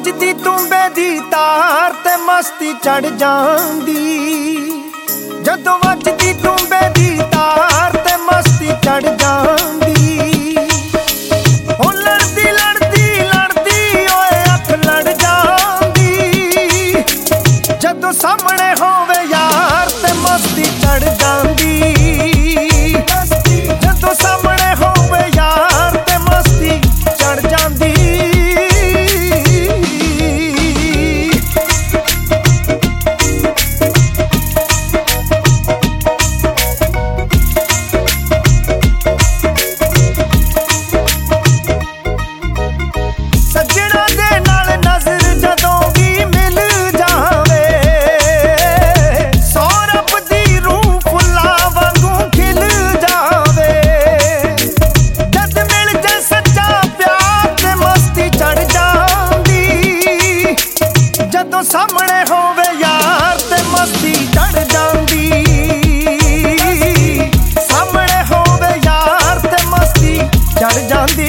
ਵੱਜਦੀ ਤੂੰਬੇ ਦੀ ਤਾਰ ਤੇ ਮਸਤੀ ਚੜ ਜਾਂਦੀ। ਜਦੋਂ ਵੱਜਦੀ ਤੂੰਬੇ ਦੀ ਤਾਰ ਤੇ ਮਸਤੀ ਚੜ ਜਾਂਦੀ। ਉਹ ਲੜਦੀ ਲੜਦੀ ਲੜਦੀ ਓਏ ਅੱਖ ਲੜ ਜਾਂਦੀ। ਜਦੋਂ ਸਾਹਮਣੇ ਹੋਵੇ ਯਾਰ ਤੇ ਮਸਤੀ ਚੜ ਜਾਂਦੀ। ਜਦੋਂ ਸਾਹਮਣੇ ਹੋਵੇ ਯਾਰ ਤੇ ਮਸਤੀ ਚੜ ਜਾਂਦੀ। ਸੱਜਣਾ ਦੇ ਨਾਲ ਨਜ਼ਰ ਜਦੋਂ ਵੀ ਮਿਲ ਜਾਵੇ, ਸੌਰਭ ਦੀ ਰੂਹ ਫੁੱਲਾਂ ਵਾਂਗੂ ਖਿਲ ਜਾਵੇ। ਜਦ ਮਿਲ ਜੇ ਸੱਚਾ ਪਿਆਰ ਤੇ ਮਸਤੀ ਚੜ ਜਾਂਦੀ। ਜਦੋਂ ਸਾਹਮਣੇ ਹੋਵੇ ਯਾਰ ਤੇ ਮਸਤੀ ਚੜ ਜਾਂਦੀ। ਸਾਹਮਣੇ ਹੋਵੇ ਯਾਰ ਤੇ ਮਸਤੀ ਚੜ ਜਾਂਦੀ।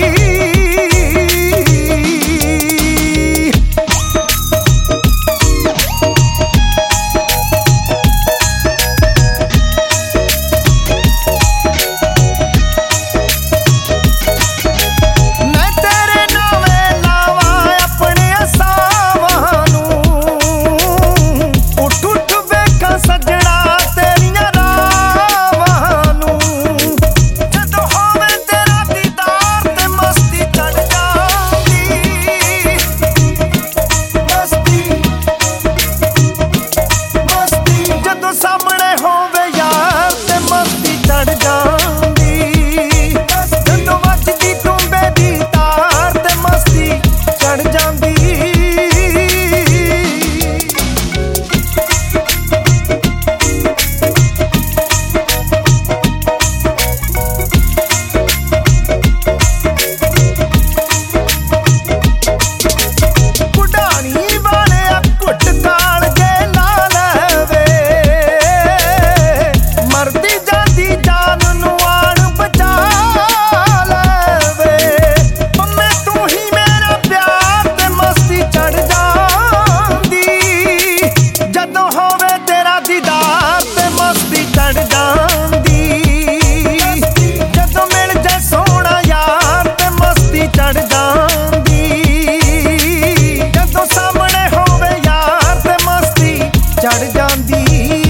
ਸਾਹਮਣੇ ਹੋਵੇ ਯਾਰ ਤੇ ਮਸਤੀ ਚੜ ਜਾਂਦੀ। ਜਦੋਂ ਵੱਜਦੀ ਤੂੰਬੇ ਦੀ ਤਾਰ ਤੇ ਮਸਤੀ ਚੜ ਜਾਂਦੀ। ਕੁਡਾਣੀ ਵਾਲਿਆ ਘੁੱਟ ਕਾਲ ਜੇ ਲਾ ਲੈਵੇ। ਮਰਦੀ ਜਾਂਦੀ ਜਾਨ ਨੂੰ ਆਣ ਬਚਾ ਲੈਵੇ। ਪੰਮੇ ਤੂੰ ਹੀ ਮੇਰਾ ਪਿਆਰ ਤੇ ਮਸਤੀ ਚੜ ਜਾਂਦੀ। ਜਦੋਂ ਹੋਵੇ ਤੇਰਾ ਦੀਦਾਰ ਤੇ ਮਸਤੀ ਚੜ ਜਾਂਦੀ। ਜਦੋਂ ਮਿਲ ਜੇ ਸੋਹਣਾ ਯਾਰ ਤੇ ਮਸਤੀ ਚੜ ਜਾਂਦੀ। ਜਦੋਂ ਸਾਹਮਣੇ ਹੋਵੇ ਯਾਰ ਤੇ ਮਸਤੀ ਚੜ ਜਾਂਦੀ।